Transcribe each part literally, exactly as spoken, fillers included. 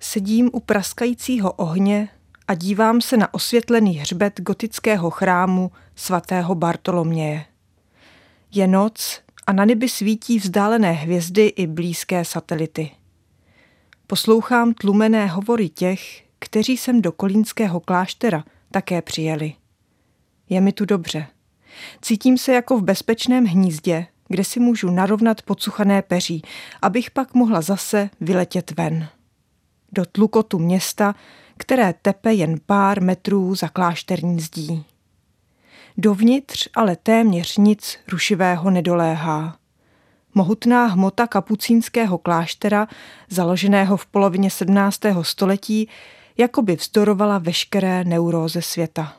Sedím u praskajícího ohně a dívám se na osvětlený hřbet gotického chrámu svatého Bartoloměje. Je noc a na nebi svítí vzdálené hvězdy i blízké satelity. Poslouchám tlumené hovory těch, kteří sem do kolínského kláštera také přijeli. Je mi tu dobře. Cítím se jako v bezpečném hnízdě, kde si můžu narovnat pocuchané peří, abych pak mohla zase vyletět ven. Do tlukotu města, které tepe jen pár metrů za klášterní zdí. Dovnitř ale téměř nic rušivého nedoléhá. Mohutná hmota kapucínského kláštera, založeného v polovině sedmnáctého století, jakoby vzdorovala veškeré neuróze světa.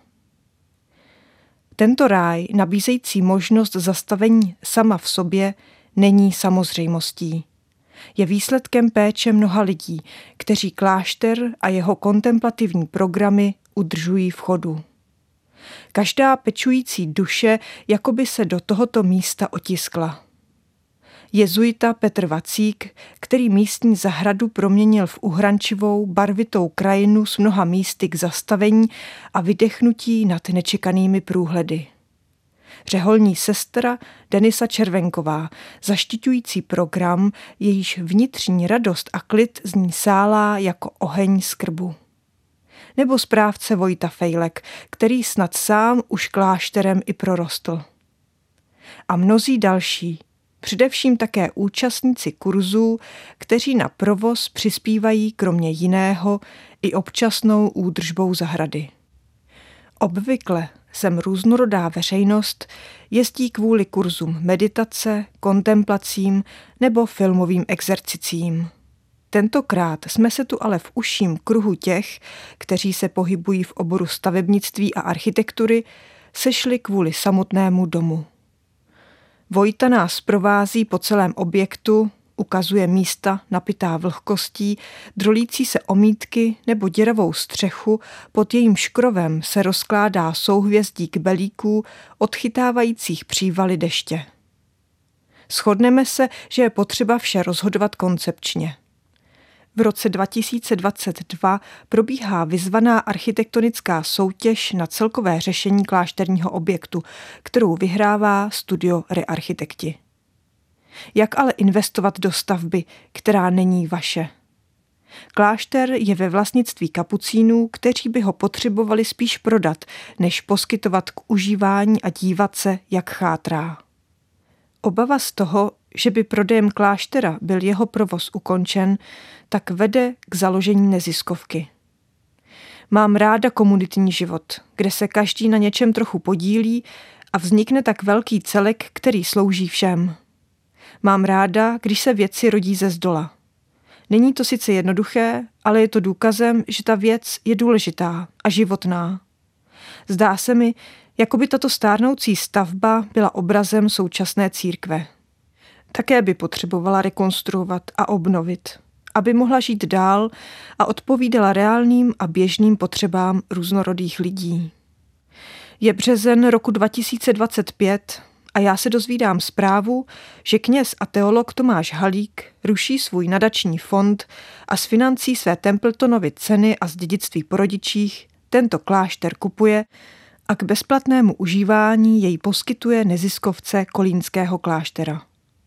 Tento ráj, nabízející možnost zastavení sama v sobě, není samozřejmostí. Je výsledkem péče mnoha lidí, kteří klášter a jeho kontemplativní programy udržují v chodu. Každá pečující duše jakoby se do tohoto místa otiskla. Jezuita Petr Vacík, který místní zahradu proměnil v uhrančivou, barvitou krajinu s mnoha místy k zastavení a vydechnutí nad nečekanými průhledy. Řeholní sestra Denisa Červenková, zaštiťující program, jejíž vnitřní radost a klid z ní sálá jako oheň z krbu. Nebo správce Vojta Fejlek, který snad sám už klášterem i prorostl. A mnozí další, především také účastníci kurzů, kteří na provoz přispívají kromě jiného i občasnou údržbou zahrady. Obvykle sem různorodá veřejnost jezdí kvůli kurzům meditace, kontemplacím nebo filmovým exercicím. Tentokrát jsme se tu ale v užším kruhu těch, kteří se pohybují v oboru stavebnictví a architektury, sešli kvůli samotnému domu. Vojta nás provází po celém objektu, ukazuje místa napitá vlhkostí, drolící se omítky nebo děravou střechu, pod jejím škrovem se rozkládá souhvězdík belíků, odchytávajících přívaly deště. Shodneme se, že je potřeba vše rozhodovat koncepčně. V roce dva tisíce dvacet dva probíhá vyzvaná architektonická soutěž na celkové řešení klášterního objektu, kterou vyhrává studio Rearchitekti. Jak ale investovat do stavby, která není vaše? Klášter je ve vlastnictví kapucínů, kteří by ho potřebovali spíš prodat, než poskytovat k užívání a dívat se, jak chátrá. Obava z toho, že by prodejem kláštera byl jeho provoz ukončen, tak vede k založení neziskovky. Mám ráda komunitní život, kde se každý na něčem trochu podílí a vznikne tak velký celek, který slouží všem. Mám ráda, když se věci rodí ze zdola. Není to sice jednoduché, ale je to důkazem, že ta věc je důležitá a životná. Zdá se mi, jako by tato stárnoucí stavba byla obrazem současné církve. Také by potřebovala rekonstruovat a obnovit, aby mohla žít dál a odpovídala reálným a běžným potřebám různorodých lidí. Je březen roku dva tisíce dvacet pět a já se dozvídám zprávu, že kněz a teolog Tomáš Halík ruší svůj nadační fond a z financí své Templetonovy ceny a z dědictví po rodičích tento klášter kupuje a k bezplatnému užívání jej poskytuje neziskovce kolínského kláštera.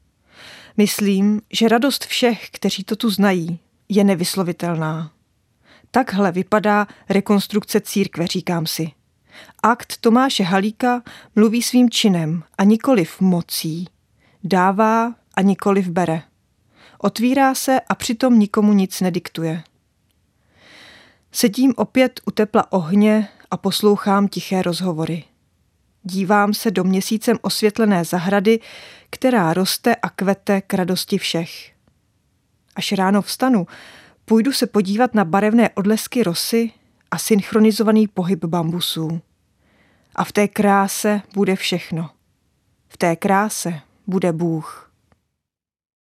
Myslím, že radost všech, kteří to tu znají, je nevyslovitelná. Takhle vypadá rekonstrukce církve, říkám si. Akt Tomáše Halíka mluví svým činem a nikoliv mocí. Dává a nikoliv bere. Otvírá se a přitom nikomu nic nediktuje. Sedím opět u tepla ohně a poslouchám tiché rozhovory. Dívám se do měsícem osvětlené zahrady, která roste a kvete k radosti všech. Až ráno vstanu, půjdu se podívat na barevné odlesky rosy a synchronizovaný pohyb bambusů. A v té kráse bude všechno. V té kráse bude Bůh.